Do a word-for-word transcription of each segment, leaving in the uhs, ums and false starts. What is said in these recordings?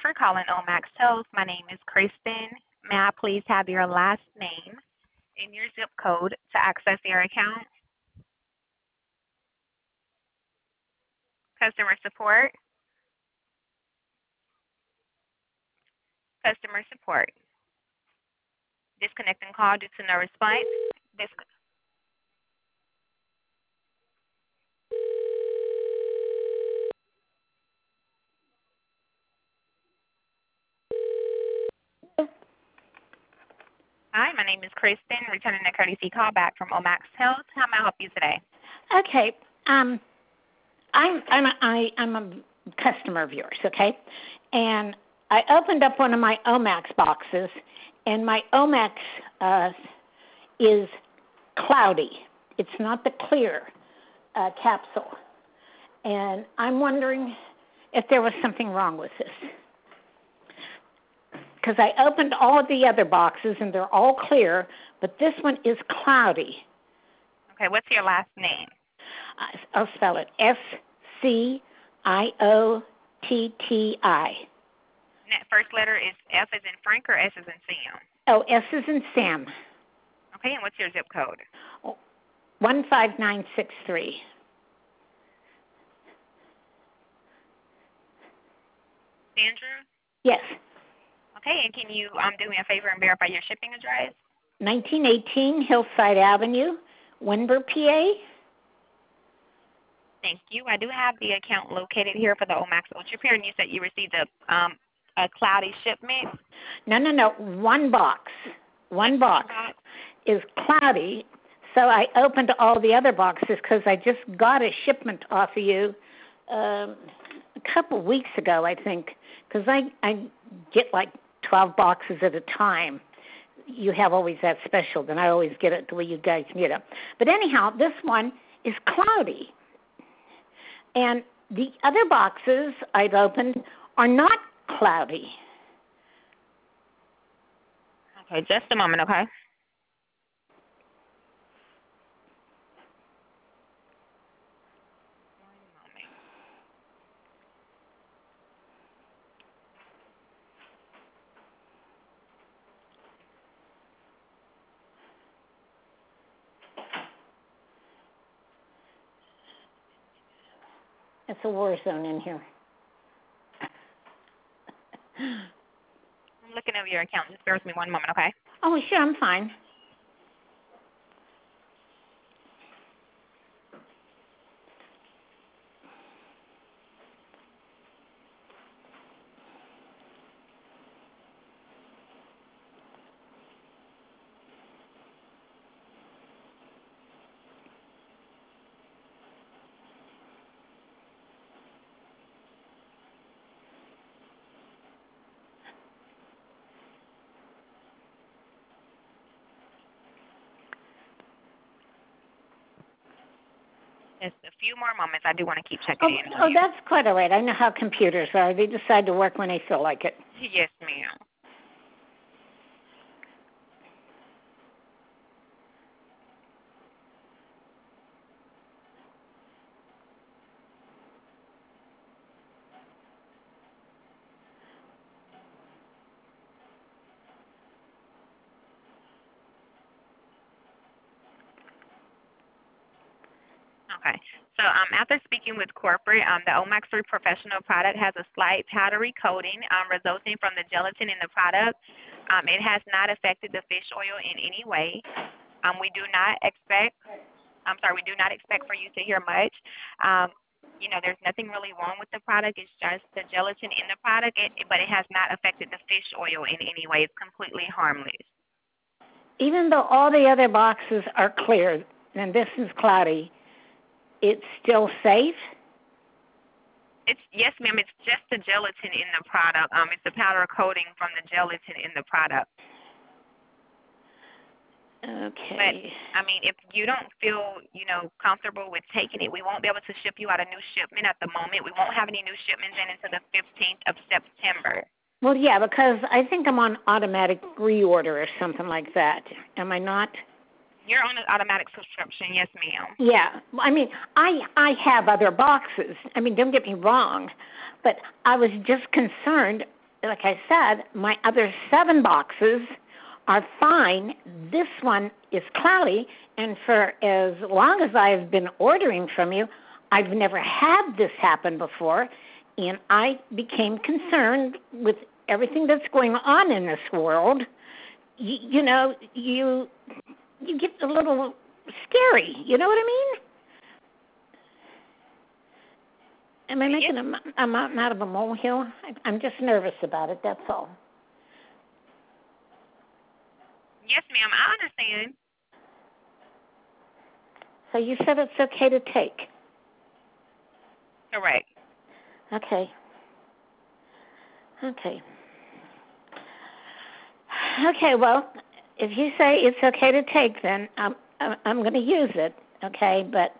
for calling Omax Health. My name is Kristen. May I please have your last name and your zip code to access your account? Customer support. Customer support. Disconnecting call due to no response. Disc- Hi, my name is Kristen, returning a courtesy call back from Omax Health. How may I help you today? Okay. Um, I'm I'm a, I, I'm a customer of yours. Okay, and I opened up one of my Omax boxes, and my Omax uh, is cloudy. It's not the clear uh, capsule, and I'm wondering if there was something wrong with this. Because I opened all of the other boxes and they're all clear, but this one is cloudy. Okay, what's your last name? I'll spell it S C I O T T I. First letter is F as in Frank or S as in Sam? Oh, S is in Sam. Okay, and what's your zip code? one five nine six three. Sandra? Yes. Okay, and can you um, do me a favor and verify your shipping address? nineteen eighteen Hillside Avenue, Windber, P A. Thank you. I do have the account located here for the Omax UltraPure, and you said you received a um a cloudy shipment. No, no, no. One box. One box, box is cloudy. So I opened all the other boxes because I just got a shipment off of you um, a couple weeks ago, I think, because I, I get like twelve boxes at a time. You have always that special, then I always get it the way you guys get it. But anyhow, this one is cloudy. And the other boxes I've opened are not cloudy. Okay, just a moment, okay? It's a war zone in here. I'm looking over your account. Just bear with me one moment, okay? Oh, sure, I'm fine. Just a few more moments. I do want to keep checking Oh, in on oh, you. that's quite all right. I know how computers are. They decide to work when they feel like it. Yes, ma'am. Okay. So um, after speaking with corporate, um, the Omax three Professional product has a slight powdery coating um, resulting from the gelatin in the product. Um, it has not affected the fish oil in any way. Um, we do not expect, I'm sorry, we do not expect for you to hear much. Um, you know, there's nothing really wrong with the product. It's just the gelatin in the product, it, but it has not affected the fish oil in any way. It's completely harmless. Even though all the other boxes are clear and this is cloudy, it's still safe? It's yes, ma'am. It's just the gelatin in the product. Um, it's the powder coating from the gelatin in the product. Okay. But I mean, if you don't feel, you know, comfortable with taking it, we won't be able to ship you out a new shipment at the moment. We won't have any new shipments in until the fifteenth of September. Well, yeah, because I think I'm on automatic reorder or something like that. Am I not? You're on an automatic subscription, yes, ma'am. Yeah. I mean, I I have other boxes. I mean, don't get me wrong, but I was just concerned like I said, my other seven boxes are fine. This one is cloudy, and for as long as I've been ordering from you, I've never had this happen before, and I became concerned with everything that's going on in this world. You, you know, you you get a little scary. You know what I mean? Am I making Yes. a, a mountain out of a molehill? I, I'm just nervous about it, that's all. Yes, ma'am, I understand. So you said it's okay to take. Correct. Okay. Okay. Okay, well, if you say it's okay to take, then I'm, I'm, I'm going to use it, okay? But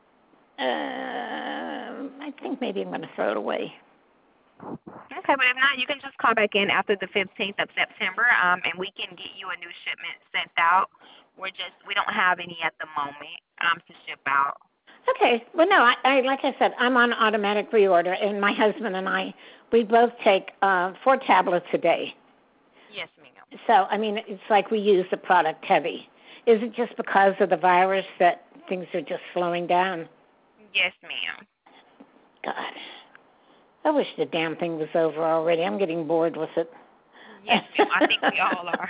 uh, I think maybe I'm going to throw it away. Okay, but if not, you can just call back in after the fifteenth of September, um, and we can get you a new shipment sent out. We're just we don't have any at the moment um to ship out. Okay. Well, no, I, I like I said, I'm on automatic reorder, and my husband and I, we both take uh, four tablets a day. Yes, ma'am. So, I mean, it's like we use the product heavy. Is it just because of the virus that things are just slowing down? Yes, ma'am. God, I wish the damn thing was over already. I'm getting bored with it. Yes, ma'am. I think we all are.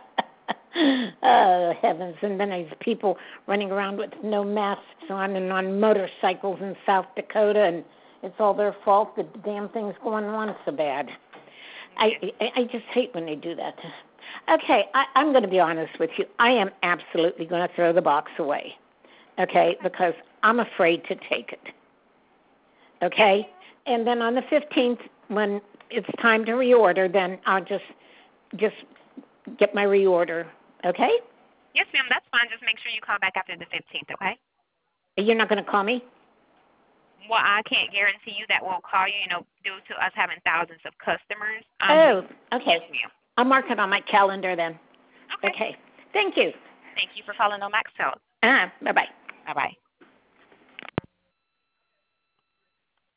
Oh, heavens. And then there's people running around with no masks on and on motorcycles in South Dakota, and it's all their fault that the damn thing's going on so bad. I, I I just hate when they do that. Okay, I, I'm going to be honest with you. I am absolutely going to throw the box away, okay, because I'm afraid to take it, okay? And then on the fifteenth, when it's time to reorder, then I'll just just get my reorder, okay? Yes, ma'am. That's fine. Just make sure you call back after the fifteenth, okay? You're not going to call me? Well, I can't guarantee you that we'll call you, you know, due to us having thousands of customers. Um, Oh, okay. Yes, ma'am. I'll mark it on my calendar then. Okay. Okay. Thank you. Thank you for calling Omax Health. Uh, bye-bye. Bye-bye.